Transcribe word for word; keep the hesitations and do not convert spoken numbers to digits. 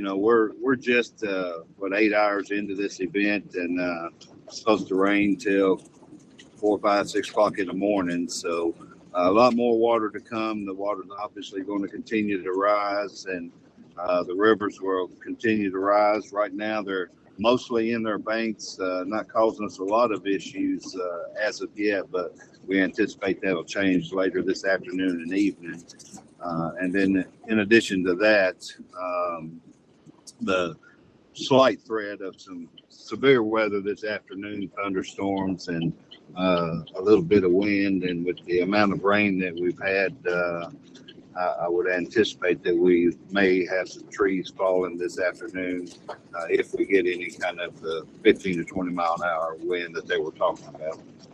you know, we're we're just uh, what eight hours into this event, and uh, it's supposed to rain till four, five, six o'clock in the morning. So uh, a lot more water to come. The water's obviously going to continue to rise, and uh, the rivers will continue to rise. Right now, they're mostly in their banks, uh, not causing us a lot of issues uh, as of yet, but we anticipate that'll change later this afternoon and evening. Uh, and then, in addition to that, um, the slight threat of some severe weather this afternoon, thunderstorms, and uh, a little bit of wind. And with the amount of rain that we've had, uh, I, I would anticipate that we may have some trees falling this afternoon uh, if we get any kind of uh, fifteen to twenty mile an hour wind that they were talking about.